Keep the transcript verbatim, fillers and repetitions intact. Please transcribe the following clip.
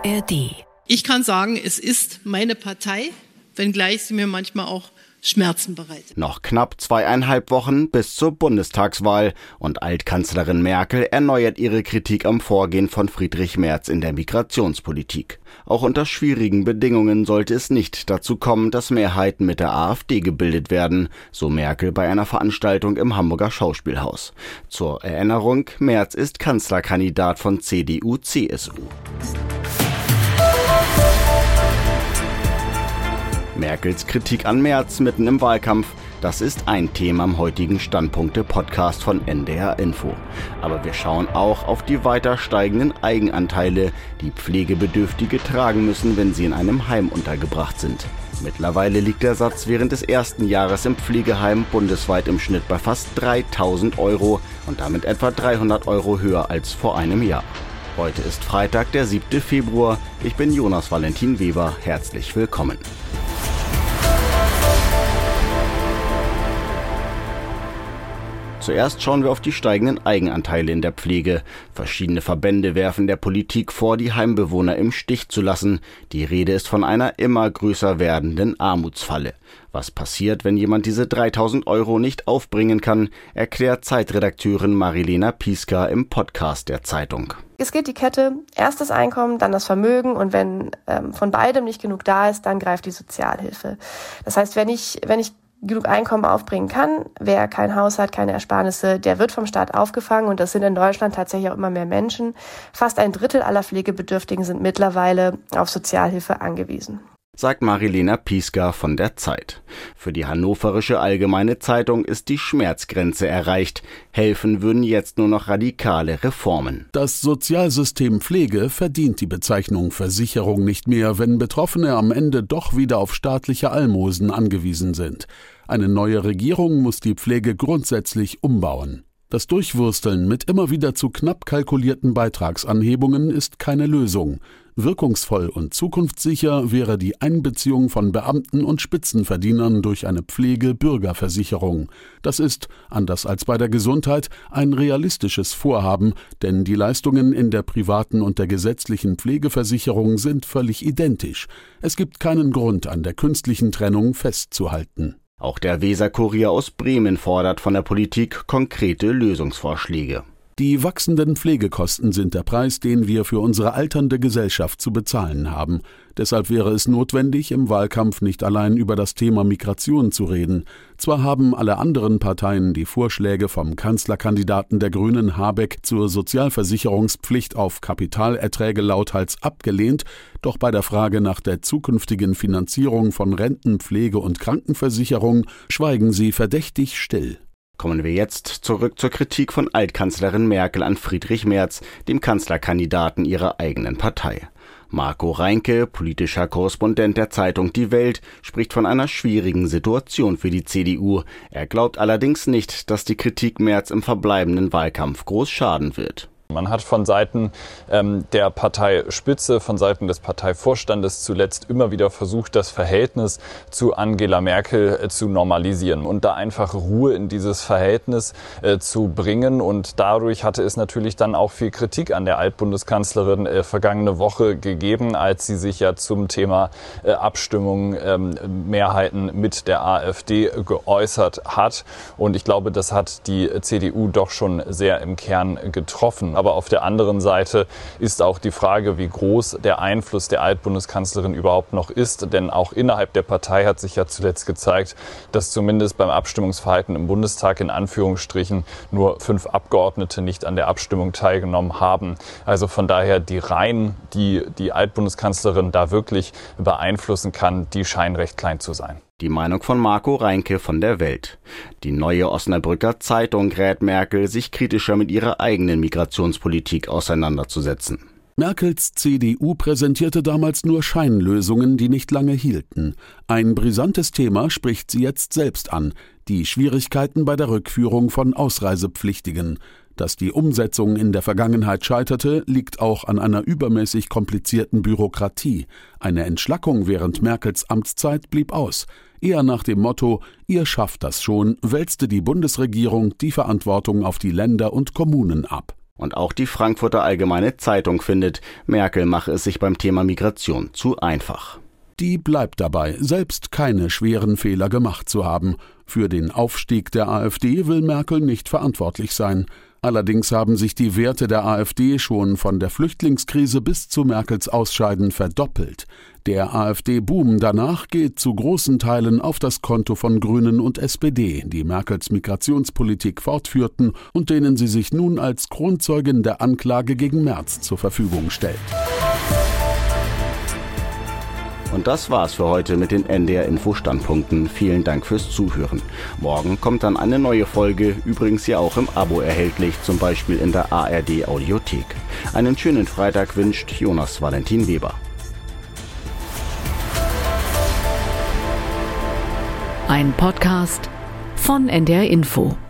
A R D. Ich kann sagen, es ist meine Partei, wenngleich sie mir manchmal auch Schmerzen bereitet. Noch knapp zweieinhalb Wochen bis zur Bundestagswahl und Altkanzlerin Merkel erneuert ihre Kritik am Vorgehen von Friedrich Merz in der Migrationspolitik. Auch unter schwierigen Bedingungen sollte es nicht dazu kommen, dass Mehrheiten mit der AfD gebildet werden, so Merkel bei einer Veranstaltung im Hamburger Schauspielhaus. Zur Erinnerung, Merz ist Kanzlerkandidat von C D U C S U. Merkels Kritik an Merz mitten im Wahlkampf, das ist ein Thema im heutigen Standpunkte-Podcast von N D R Info. Aber wir schauen auch auf die weiter steigenden Eigenanteile, die Pflegebedürftige tragen müssen, wenn sie in einem Heim untergebracht sind. Mittlerweile liegt der Satz während des ersten Jahres im Pflegeheim bundesweit im Schnitt bei fast dreitausend Euro und damit etwa dreihundert Euro höher als vor einem Jahr. Heute ist Freitag, der siebte Februar. Ich bin Jonas Valentin Weber. Herzlich willkommen. Zuerst schauen wir auf die steigenden Eigenanteile in der Pflege. Verschiedene Verbände werfen der Politik vor, die Heimbewohner im Stich zu lassen. Die Rede ist von einer immer größer werdenden Armutsfalle. Was passiert, wenn jemand diese dreitausend Euro nicht aufbringen kann, erklärt Zeitredakteurin Marilena Pieska im Podcast der Zeitung. Es geht die Kette, erst das Einkommen, dann das Vermögen und wenn ähm, von beidem nicht genug da ist, dann greift die Sozialhilfe. Das heißt, wenn ich, wenn ich genug Einkommen aufbringen kann, wer kein Haus hat, keine Ersparnisse, der wird vom Staat aufgefangen und das sind in Deutschland tatsächlich auch immer mehr Menschen. Fast ein Drittel aller Pflegebedürftigen sind mittlerweile auf Sozialhilfe angewiesen, sagt Marilena Pieska von der Zeit. Für die Hannoverische Allgemeine Zeitung ist die Schmerzgrenze erreicht. Helfen würden jetzt nur noch radikale Reformen. Das Sozialsystem Pflege verdient die Bezeichnung Versicherung nicht mehr, wenn Betroffene am Ende doch wieder auf staatliche Almosen angewiesen sind. Eine neue Regierung muss die Pflege grundsätzlich umbauen. Das Durchwursteln mit immer wieder zu knapp kalkulierten Beitragsanhebungen ist keine Lösung. Wirkungsvoll und zukunftssicher wäre die Einbeziehung von Beamten und Spitzenverdienern durch eine Pflege-Bürgerversicherung. Das ist, anders als bei der Gesundheit, ein realistisches Vorhaben, denn die Leistungen in der privaten und der gesetzlichen Pflegeversicherung sind völlig identisch. Es gibt keinen Grund, an der künstlichen Trennung festzuhalten. Auch der Weser-Kurier aus Bremen fordert von der Politik konkrete Lösungsvorschläge. Die wachsenden Pflegekosten sind der Preis, den wir für unsere alternde Gesellschaft zu bezahlen haben. Deshalb wäre es notwendig, im Wahlkampf nicht allein über das Thema Migration zu reden. Zwar haben alle anderen Parteien die Vorschläge vom Kanzlerkandidaten der Grünen Habeck zur Sozialversicherungspflicht auf Kapitalerträge lauthals abgelehnt, doch bei der Frage nach der zukünftigen Finanzierung von Renten-, Pflege- und Krankenversicherung schweigen sie verdächtig still. Kommen wir jetzt zurück zur Kritik von Altkanzlerin Merkel an Friedrich Merz, dem Kanzlerkandidaten ihrer eigenen Partei. Marco Reinke, politischer Korrespondent der Zeitung Die Welt, spricht von einer schwierigen Situation für die C D U. Er glaubt allerdings nicht, dass die Kritik Merz im verbleibenden Wahlkampf groß schaden wird. Man hat von Seiten ähm, der Parteispitze, von Seiten des Parteivorstandes zuletzt immer wieder versucht, das Verhältnis zu Angela Merkel äh, zu normalisieren und da einfach Ruhe in dieses Verhältnis äh, zu bringen. Und dadurch hatte es natürlich dann auch viel Kritik an der Altbundeskanzlerin äh, vergangene Woche gegeben, als sie sich ja zum Thema äh, Abstimmung ähm, Mehrheiten mit der AfD geäußert hat. Und ich glaube, das hat die C D U doch schon sehr im Kern getroffen. Aber auf der anderen Seite ist auch die Frage, wie groß der Einfluss der Altbundeskanzlerin überhaupt noch ist. Denn auch innerhalb der Partei hat sich ja zuletzt gezeigt, dass zumindest beim Abstimmungsverhalten im Bundestag in Anführungsstrichen nur fünf Abgeordnete nicht an der Abstimmung teilgenommen haben. Also von daher die Reihen, die die Altbundeskanzlerin da wirklich beeinflussen kann, die scheinen recht klein zu sein. Die Meinung von Marco Reinke von der Welt. Die Neue Osnabrücker Zeitung rät Merkel, sich kritischer mit ihrer eigenen Migrationspolitik auseinanderzusetzen. Merkels C D U präsentierte damals nur Scheinlösungen, die nicht lange hielten. Ein brisantes Thema spricht sie jetzt selbst an: die Schwierigkeiten bei der Rückführung von Ausreisepflichtigen. Dass die Umsetzung in der Vergangenheit scheiterte, liegt auch an einer übermäßig komplizierten Bürokratie. Eine Entschlackung während Merkels Amtszeit blieb aus. Eher nach dem Motto: Ihr schafft das schon, wälzte die Bundesregierung die Verantwortung auf die Länder und Kommunen ab. Und auch die Frankfurter Allgemeine Zeitung findet, Merkel mache es sich beim Thema Migration zu einfach. Die bleibt dabei, selbst keine schweren Fehler gemacht zu haben. Für den Aufstieg der AfD will Merkel nicht verantwortlich sein. Allerdings haben sich die Werte der AfD schon von der Flüchtlingskrise bis zu Merkels Ausscheiden verdoppelt. Der AfD-Boom danach geht zu großen Teilen auf das Konto von Grünen und S P D, die Merkels Migrationspolitik fortführten und denen sie sich nun als Kronzeugin der Anklage gegen Merz zur Verfügung stellt. Und das war's für heute mit den N D R Info Standpunkten. Vielen Dank fürs Zuhören. Morgen kommt dann eine neue Folge, übrigens ja auch im Abo erhältlich, zum Beispiel in der A R D Audiothek. Einen schönen Freitag wünscht Jonas Valentin Weber. Ein Podcast von N D R Info.